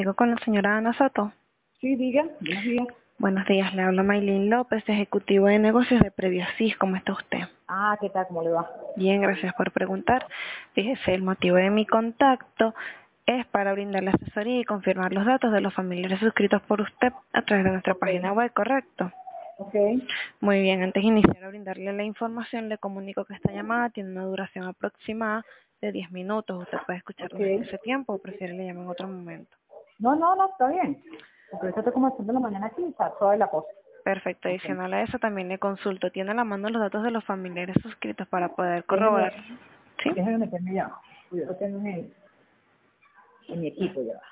Digo con la señora Ana Soto. Sí, diga, buenos días. Buenos días, le habla Maylin López, ejecutivo de negocios de Previasys. ¿Cómo está usted? Ah, ¿qué tal? ¿Cómo le va? Bien, gracias por preguntar. Fíjese, el motivo de mi contacto es para brindarle asesoría y confirmar los datos de los familiares suscritos por usted a través de nuestra Ok, página web, ¿correcto? ok. Muy bien, antes de iniciar a brindarle la información, le comunico que esta llamada tiene una duración aproximada de 10 minutos. Usted puede Ok. escucharnos en ese tiempo o prefiere le llame en otro momento. No, está bien. Porque ahorita estoy como haciendo la mañana aquí y está toda la cosa. Perfecto, Ok. adicional a eso también le consulto, ¿tiene a la mano los datos de los familiares suscritos para poder corroborar? Déjeme, ¿Sí? déjeme meterme ya. Yo lo tengo en mi equipo ya.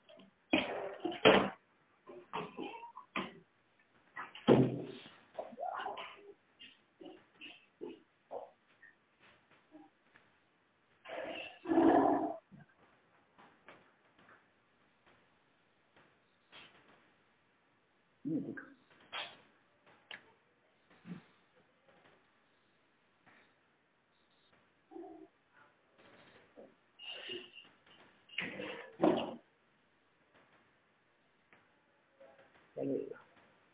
Un minutico. Ya le digo.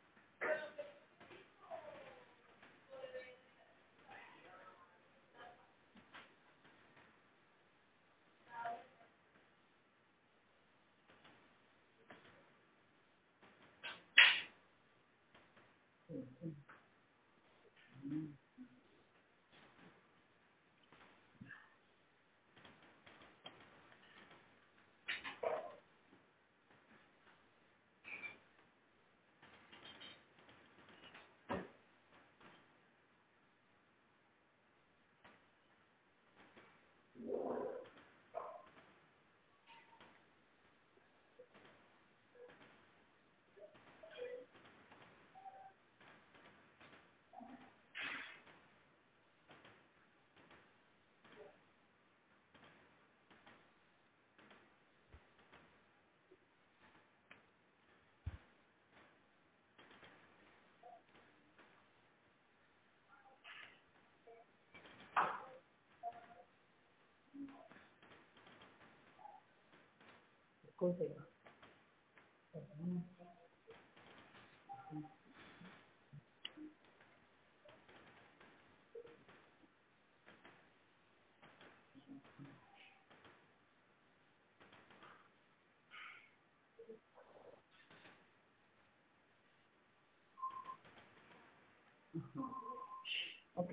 Disculpe. Ok.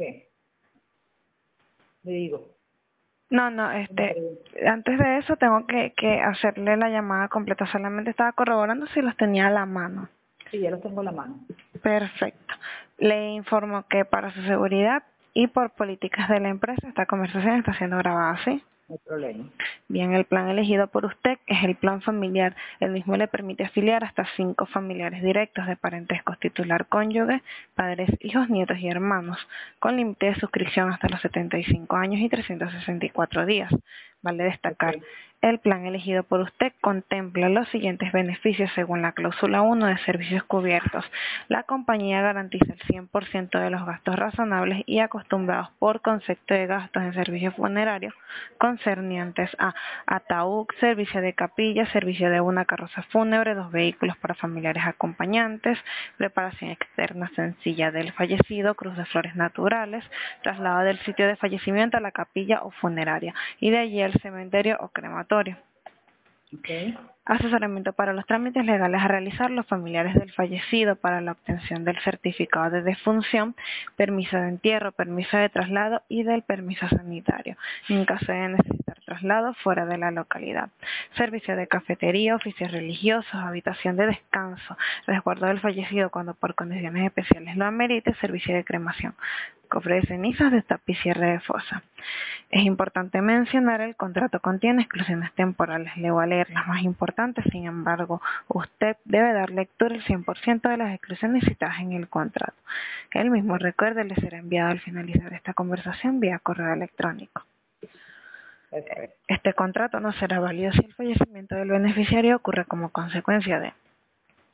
Le digo. No, no, Me pregunto. antes de eso tengo que hacerle la llamada completa, solamente estaba corroborando si los tenía a la mano. Sí, ya lo tengo en la mano. Perfecto. Le informo que para su seguridad y por políticas de la empresa esta conversación está siendo grabada, ¿sí? No hay problema. Bien, el plan elegido por usted es el plan familiar. El mismo le permite afiliar hasta 5 familiares directos de parentesco titular cónyuge, padres, hijos, nietos y hermanos, con límite de suscripción hasta los 75 años y 364 días. Vale Ok. destacar, el plan elegido por usted contempla los siguientes beneficios según la cláusula 1 de servicios cubiertos. La compañía garantiza el 100% de los gastos razonables y acostumbrados por concepto de gastos en servicios funerarios concernientes a ataúd, servicio de capilla, servicio de una carroza fúnebre, 2 vehículos para familiares acompañantes, preparación externa sencilla del fallecido, cruz de flores naturales, traslado del sitio de fallecimiento a la capilla o funeraria y de allí al cementerio o crematorio. Ok. Asesoramiento para los trámites legales a realizar los familiares del fallecido para la obtención del certificado de defunción, permiso de entierro, permiso de traslado y del permiso sanitario, en caso de necesitar traslado fuera de la localidad. Servicio de cafetería, oficios religiosos, habitación de descanso, resguardo del fallecido cuando por condiciones especiales lo amerite, servicio de cremación, cofre de cenizas, destape y cierre de fosa. Es importante mencionar, el contrato contiene exclusiones temporales. Le voy a leer las más importantes, sin embargo, usted debe dar lectura al 100% de las exclusiones citadas en el contrato. El mismo, recuerde, le será enviado al finalizar esta conversación vía correo electrónico. Perfecto. Este contrato no será válido si el fallecimiento del beneficiario ocurre como consecuencia de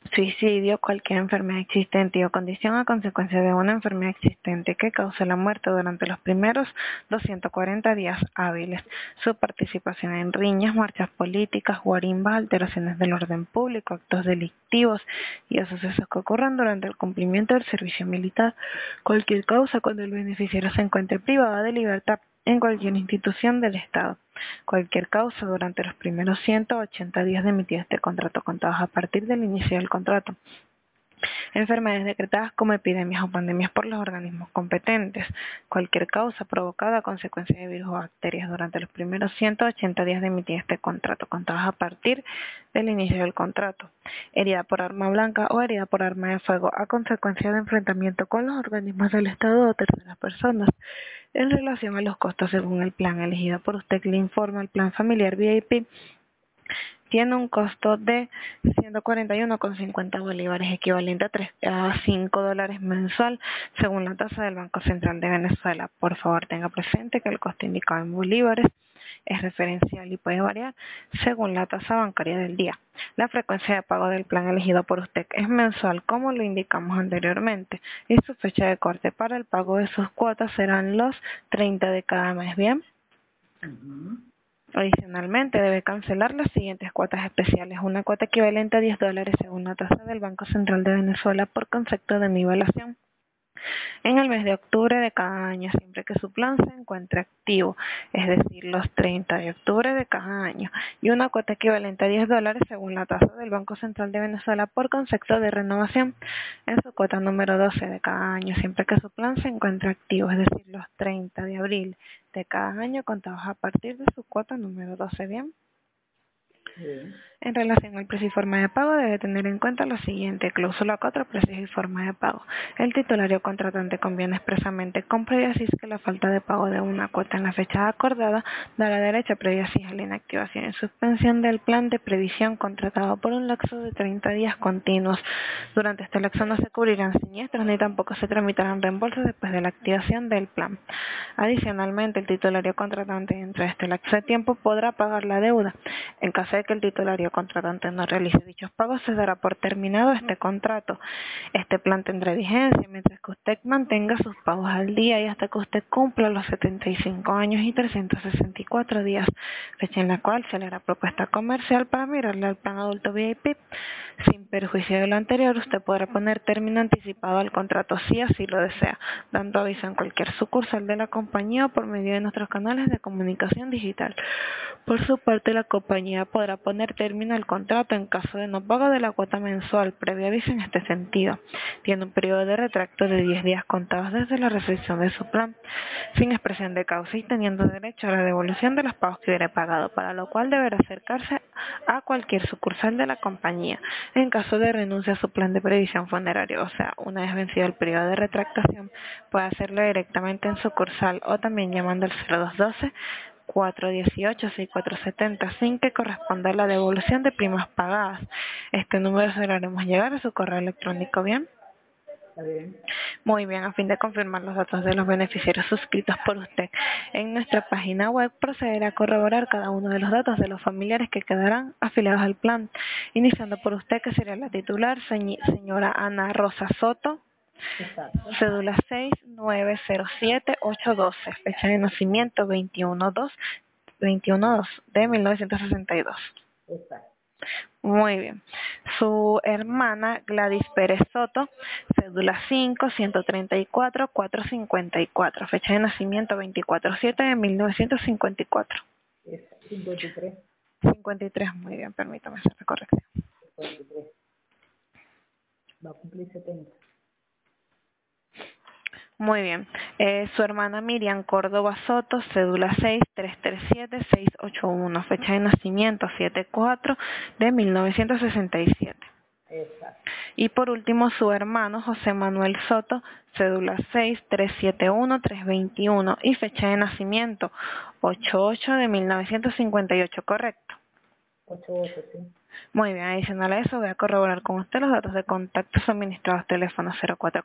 Suicidio, cualquier enfermedad existente o condición a consecuencia de una enfermedad existente que cause la muerte durante los primeros 240 días hábiles. Su participación en riñas, marchas políticas, guarimbas, alteraciones del orden público, actos delictivos y a sucesos que ocurran durante el cumplimiento del servicio militar. Cualquier causa cuando el beneficiario se encuentre privado de libertad en cualquier institución del Estado. Cualquier causa durante los primeros 180 días de emitido este contrato contados a partir del inicio del contrato. Enfermedades decretadas como epidemias o pandemias por los organismos competentes. Cualquier causa provocada a consecuencia de virus o bacterias durante los primeros 180 días de emitir este contrato, contados a partir del inicio del contrato. Herida por arma blanca o herida por arma de fuego a consecuencia de enfrentamiento con los organismos del Estado o terceras personas. En relación a los costos según el plan elegido por usted, le informa el plan familiar VIP. Tiene un costo de 141,50 bolívares, equivalente a $5 mensual, según la tasa del Banco Central de Venezuela. Por favor, tenga presente que el costo indicado en bolívares es referencial y puede variar según la tasa bancaria del día. La frecuencia de pago del plan elegido por usted es mensual, como lo indicamos anteriormente, y su fecha de corte para el pago de sus cuotas serán los 30 de cada mes. ¿Bien? Adicionalmente, debe cancelar las siguientes cuotas especiales. Una cuota equivalente a $10 según la tasa del Banco Central de Venezuela por concepto de nivelación. En el mes de octubre de cada año, siempre que su plan se encuentre activo, es decir, los 30 de octubre de cada año, y una cuota equivalente a $10 según la tasa del Banco Central de Venezuela por concepto de renovación. En su cuota número 12 de cada año, siempre que su plan se encuentre activo, es decir, los 30 de abril de cada año, contados a partir de su cuota número 12. ¿Bien? En relación al precio y forma de pago, debe tener en cuenta lo siguiente: cláusula 4, precios y forma de pago. El titulario contratante conviene expresamente con previa CIS que la falta de pago de una cuota en la fecha acordada dará derecho a previa CIS a la inactivación y suspensión del plan de previsión contratado por un lapso de 30 días continuos. Durante este lapso no se cubrirán siniestros ni tampoco se tramitarán reembolsos después de la activación del plan. Adicionalmente, el titulario contratante dentro de este lapso de tiempo podrá pagar la deuda. En caso de que el titulario contratante no realice dichos pagos, se dará por terminado este contrato. Este plan tendrá vigencia mientras que usted mantenga sus pagos al día y hasta que usted cumpla los 75 años y 364 días, fecha en la cual se le hará propuesta comercial para mirarle al plan adulto VIP. Sin perjuicio de lo anterior, usted podrá poner término anticipado al contrato si así lo desea, dando aviso en cualquier sucursal de la compañía o por medio de nuestros canales de comunicación digital. Por su parte, la compañía podrá poner término al contrato en caso de no pago de la cuota mensual, previo aviso en este sentido. Tiene un periodo de retracto de 10 días contados desde la recepción de su plan, sin expresión de causa y teniendo derecho a la devolución de los pagos que hubiera pagado, para lo cual deberá acercarse a cualquier sucursal de la compañía. En caso de renuncia a su plan de previsión funeraria, o sea, una vez vencido el periodo de retractación, puede hacerlo directamente en sucursal o también llamando al 0212 418-6470 sin que corresponda a la devolución de primas pagadas. Este número se lo haremos llegar a su correo electrónico. ¿Bien? Está bien. Muy bien, a fin de confirmar los datos de los beneficiarios suscritos por usted en nuestra página web, procederá a corroborar cada uno de los datos de los familiares que quedarán afiliados al plan, iniciando por usted, que sería la titular, señora Ana Rosa Soto. Exacto. Cédula 6907812, fecha de nacimiento 21-2 de 1962. Exacto. Muy bien. Su hermana Gladys Pérez Soto, cédula 5134454, fecha de nacimiento 24-7 de 1954. Exacto. 53. 53, muy bien, permítame hacer la corrección. 53. Va a cumplir 70. Muy bien. Su hermana Miriam Córdoba Soto, cédula 6337681, fecha de nacimiento 7-4 de 1967. Exacto. Y por último, su hermano José Manuel Soto, cédula 6371321 y fecha de nacimiento 8-8 de 1958, ¿correcto? 88, sí. Muy bien, adicional a eso voy a corroborar con usted los datos de contacto suministrados: teléfono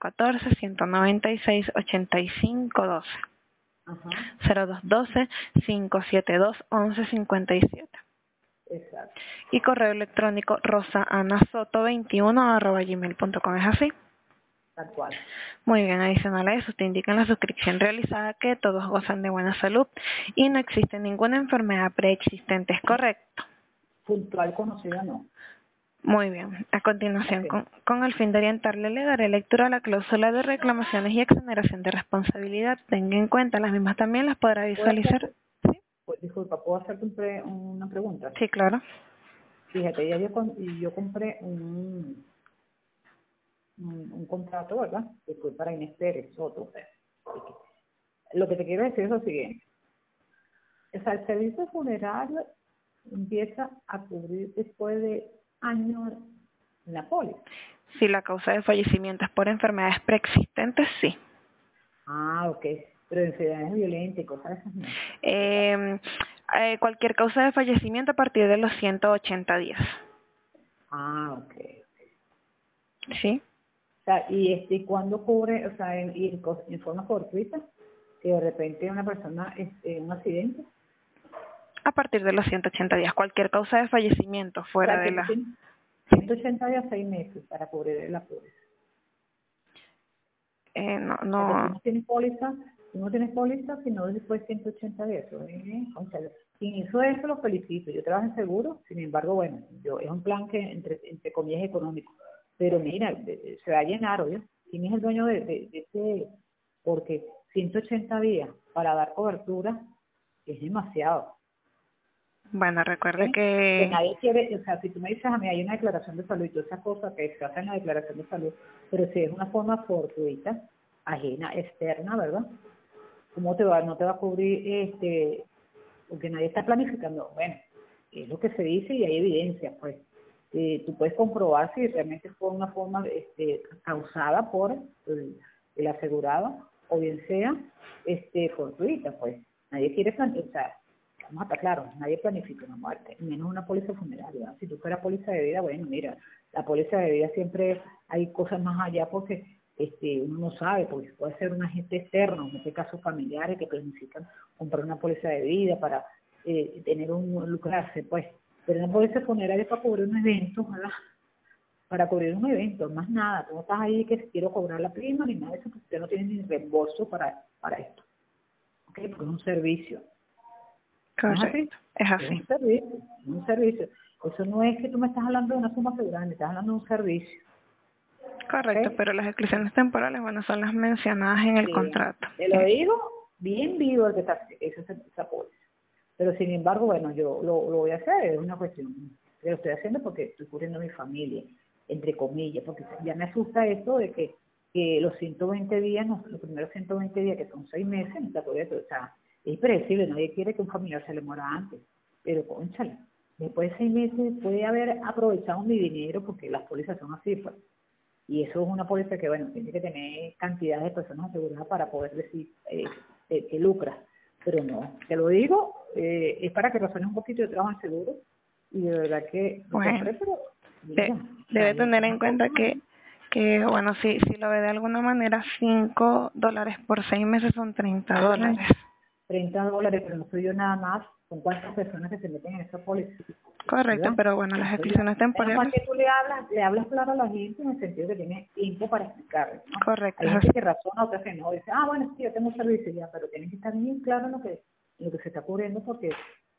0414-196-8512, Ajá. 0212-572-1157. Exacto. Y correo electrónico rosaanasoto21@gmail.com, ¿es así? Tal cual. Muy bien, adicional a eso, te indica en la suscripción realizada que todos gozan de buena salud y no existe ninguna enfermedad preexistente, ¿es correcto? Puntual conocida no. Muy bien. A continuación, Ok. con el fin de orientarle, le daré lectura a la cláusula de reclamaciones y exoneración de responsabilidad. Tenga en cuenta, las mismas también las podrá ¿Puedo visualizar. hacerte, disculpa, ¿puedo hacerte una pregunta? Sí, claro. Fíjate, yo compré un contrato, ¿verdad? Que fue para Inés Pérez Soto. Lo que te quiero decir es lo siguiente. O sea, el servicio funerario empieza a cubrir después de años en la póliza. Si la causa de fallecimiento es por enfermedades preexistentes, sí. Ah, ok. Pero enfermedades violentas y cosas de esas no. Cualquier causa de fallecimiento a partir de los 180 días. Ah, ok. ¿Sí? O sea, y cuándo cubre, o sea, en forma fortuita, que de repente una persona, un accidente. A partir de los 180 días. Cualquier causa de fallecimiento O fuera sea, de que tú la... tienes 180 días, 6 meses para cubrir la póliza. No, O sea, que tú no tienes póliza, sino después 180 días. Cónchale. Y eso lo felicito. Yo trabajo en seguro, sin embargo, bueno, es un plan que entre comillas económico. Pero mira, se va a llenar, ¿oye? ¿Quién es el dueño de ese? Porque 180 días para dar cobertura es demasiado. bueno, recuerde ¿Ok? Que que... nadie quiere, o sea, si tú me dices a mí hay una declaración de salud y toda esa cosa que se hace en la declaración de salud, pero si es una forma fortuita, ajena, externa, ¿verdad? No te va a cubrir porque nadie está planificando? Bueno, es lo que se dice y hay evidencia, pues. Tú puedes comprobar si realmente fue una forma causada por el asegurado o bien sea fortuita, pues. Nadie quiere planificar, vamos a estar claros, nadie planifica una muerte, menos una póliza funeraria, ¿verdad? Si tú fueras póliza de vida, bueno, mira, la póliza de vida siempre hay cosas más allá porque uno no sabe, porque puede ser un agente externo, en este caso familiares que planifican comprar una póliza de vida para tener lucrarse, pues. Pero una póliza funeraria es para cubrir un evento, ¿verdad? Para cubrir un evento, más nada. Tú no estás ahí que si quiero cobrar la prima ni nada de eso, porque usted no tiene ni reembolso para esto. ¿Ok? Porque es un servicio. ¿No es así? Correcto, es Es así. un servicio, es un servicio. Eso no es que tú me estás hablando de una suma asegurada, me estás hablando de un servicio. Correcto, ¿Ok? pero las exclusiones temporales, bueno, son las mencionadas en el Sí, contrato. te lo digo bien vivo el que está esa póliza. Pero sin embargo, bueno, yo lo voy a hacer, es una cuestión que lo estoy haciendo porque estoy cubriendo a mi familia, entre comillas, porque ya me asusta esto de que los 120 días, los primeros 120 días, que son 6 meses, no te acuerdas, o sea, es predecible, nadie quiere que un familiar se le muera antes, pero cónchale, después de 6 meses puede haber aprovechado mi dinero porque las pólizas son así, pues. Y eso es una póliza que, bueno, tiene que tener cantidad de personas aseguradas para poder decir que lucra. Pero no, te lo digo, es para que razones un poquito de trabajo en seguro. Y de verdad que lo Bueno, compré, pero mira, o sea, debe tener en una cuenta cosa, que bueno, si lo ve de alguna manera, $5 por 6 meses son $30. ay, $30, pero no soy yo nada más, con cuántas personas que se meten en esa póliza. Correcto, ¿Verdad? pero bueno, las Soy yo. exclusiones Menos mal temporales, que tú le hablas claro a la gente en el sentido que tiene tiempo para explicarle, ¿no? correcto, Hay es gente así. que razona, otras que no, dice, bueno, sí, yo tengo un servicio ya, pero tienes que estar bien claro en lo que se está cubriendo porque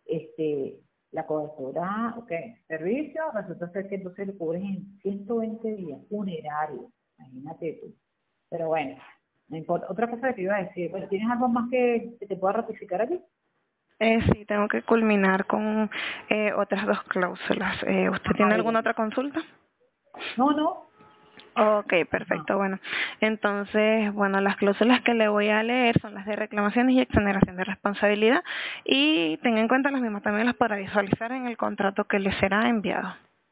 la cobertura, ok, servicio, resulta ser que entonces le cubren en 120 días, funerario, imagínate tú. Pero bueno, no importa. Otra cosa que te iba a decir, bueno, ¿tienes algo más que te pueda ratificar aquí? Sí, tengo que culminar con otras dos cláusulas. ¿Usted Ajá, tiene alguna dígame. otra consulta? No, no. Ok, Ajá. perfecto. Bueno, entonces, bueno, las cláusulas que le voy a leer son las de reclamaciones y exoneración de responsabilidad y tenga en cuenta las mismas también las podrá visualizar en el contrato que le será enviado.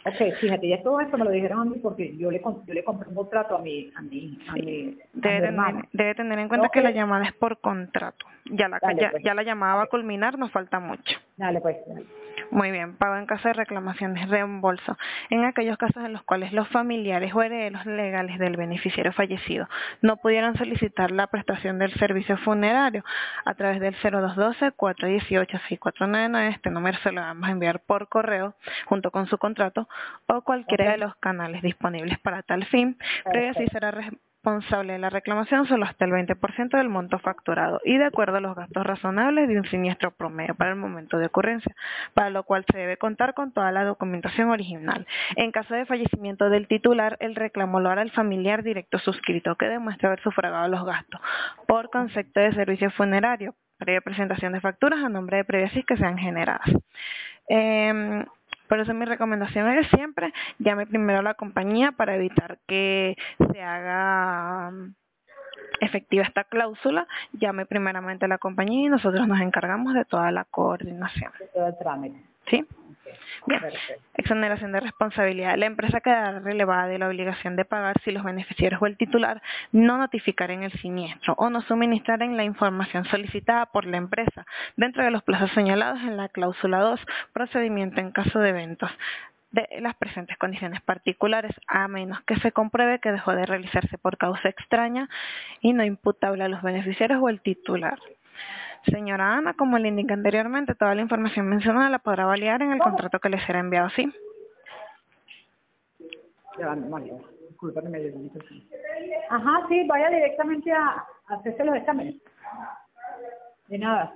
Ok, fíjate, ya todo esto me lo dijeron a mí porque yo le compré un contrato a mi hermano. Debe tener en cuenta Tengo que la que, llamada es por contrato. dale pues, Ya la llamada va a ok, culminar, nos falta mucho. dale pues, dale. Muy bien, pago en caso de reclamación de reembolso. En aquellos casos en los cuales los familiares o herederos legales del beneficiario fallecido no pudieron solicitar la prestación del servicio funerario a través del 0212-418-6499, este número se lo vamos a enviar por correo junto con su contrato o Ok, cualquiera de los canales disponibles para tal fin, previo así perfecto. será responsable de la reclamación solo hasta el 20% del monto facturado y de acuerdo a los gastos razonables de un siniestro promedio para el momento de ocurrencia, para lo cual se debe contar con toda la documentación original. En caso de fallecimiento del titular, el reclamo lo hará el familiar directo suscrito que demuestre haber sufragado los gastos por concepto de servicio funerario, previa presentación de facturas a nombre de previas que sean generadas. Por eso mi recomendación es siempre llame primero a la compañía para evitar que se haga efectiva esta cláusula, llame primeramente a la compañía y nosotros nos encargamos de toda la coordinación. De todo el trámite. ¿Sí? Ok, Bien. perfecto. Exoneración de responsabilidad. La empresa quedará relevada de la obligación de pagar si los beneficiarios o el titular no notificaren el siniestro o no suministraren la información solicitada por la empresa dentro de los plazos señalados en la cláusula 2, procedimiento en caso de eventos de las presentes condiciones particulares, a menos que se compruebe que dejó de realizarse por causa extraña y no imputable a los beneficiarios o el titular. Señora Ana, como le indiqué anteriormente, toda la información mencionada la podrá validar en el ¿Cómo? contrato que le será enviado, ¿sí? Ya, María, discúlpame, me dio un poquito. Ajá, sí, vaya directamente a hacerse los exámenes. De nada.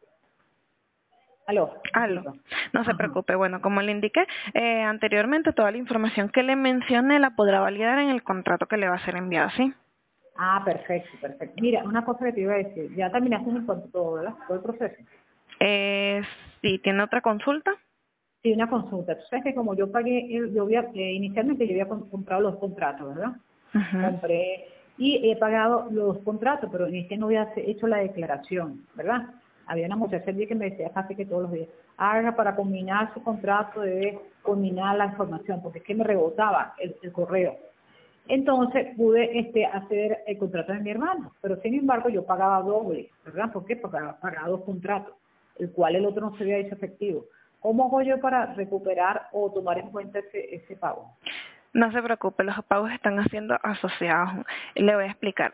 Aló, Aló, disculpa. no se Ajá. preocupe. Bueno, como le indiqué anteriormente, toda la información que le mencioné la podrá validar en el contrato que le va a ser enviado, ¿sí? Ah, perfecto, perfecto. Mira, una cosa que te iba a decir. Ya terminaste en cuanto todo, ¿verdad? Todo el proceso. Eh, si tiene otra consulta. Sí, una consulta. Tú sabes que como yo pagué, inicialmente yo había comprado los contratos, ¿verdad? Ujú. Compré y he pagado los contratos, pero en este no había hecho la declaración, ¿verdad? Había una muchacha allí que me decía casi que todos los días, haga para combinar su contrato, debe combinar la información, porque es que me rebotaba el correo. Entonces pude hacer el contrato de mi hermano, pero sin embargo yo pagaba doble, ¿verdad? ¿Por qué? Porque pagaba dos contratos, el cual el otro no se había hecho efectivo. ¿Cómo hago yo para recuperar o tomar en cuenta ese pago? No se preocupe, los pagos están haciendo asociados. Le voy a explicar.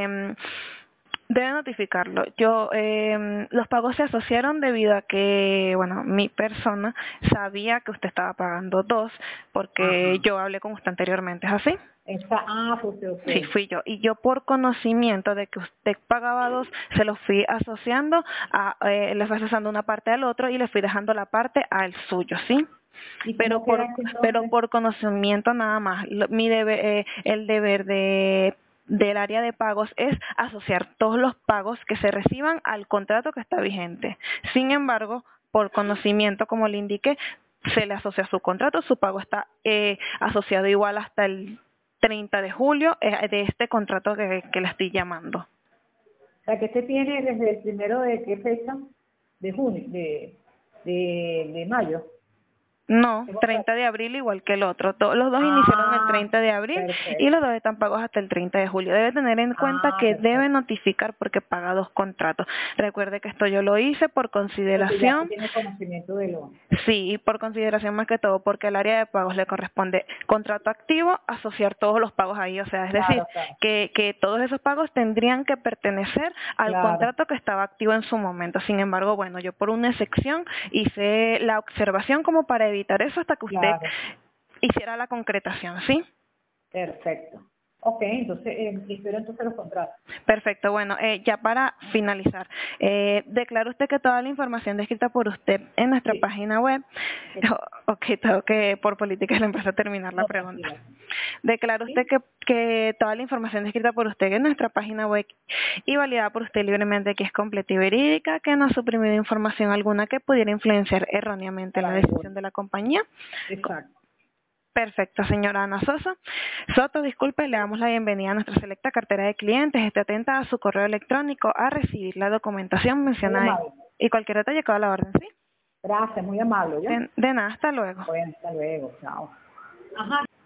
Debe notificarlo. Los pagos se asociaron debido a que, bueno, mi persona sabía que usted estaba pagando dos, porque Ajá. yo hablé con usted anteriormente, ¿es así? Pues ok. Sí, fui yo. Y yo por conocimiento de que usted pagaba dos, se lo fui asociando, le fui asociando una parte al otro y le fui dejando la parte al suyo, ¿sí? ¿Y pero cómo por queda esto pero entonces? por conocimiento nada más. El deber del área de pagos es asociar todos los pagos que se reciban al contrato que está vigente. Sin embargo, por conocimiento, como le indiqué, se le asocia su contrato, su pago está asociado igual hasta el 30 de julio de este contrato que le estoy llamando. O sea, que este tiene desde el primero de qué fecha? De junio, de mayo. No, ¿Qué 30 contrato? de abril igual que el otro. Los dos iniciaron el Ah, 30 de abril y perfecto. los dos están pagos hasta el 30 de julio. Debe tener en cuenta Ah, que debe perfecto. notificar porque paga dos contratos. Recuerde que esto yo lo hice por Porque ya se consideración. tiene conocimiento de lo... Sí, y por consideración más que todo, porque al área de pagos le corresponde contrato activo, asociar todos los pagos ahí. O sea, es decir, Claro, claro, que todos esos pagos tendrían que pertenecer al claro, contrato que estaba activo en su momento. Sin embargo, bueno, yo por una excepción hice la observación como para evitar eso hasta que usted claro. hiciera la concretación, ¿sí? Perfecto. Ok, entonces, espero entonces los contratos. Perfecto, bueno, ya para finalizar, declara usted que toda la información descrita por usted en nuestra Sí, página web, sí. ok, tengo que por política de la empresa terminar la No, pregunta. tranquila. Declara usted ¿Sí? que toda la información descrita por usted en nuestra página web y validada por usted libremente que es completa y verídica, que no ha suprimido información alguna que pudiera influenciar erróneamente en la Para decisión ninguno. de la compañía. Exacto. Perfecto, señora Ana Sosa. Soto, disculpe, le damos la bienvenida a nuestra selecta cartera de clientes. Esté atenta a su correo electrónico a recibir la documentación Muy mencionada amable. y cualquier detalle que a la orden, ¿sí? Gracias, muy amable, ¿ya? De nada, hasta luego. Bueno, hasta luego, chao. Ajá.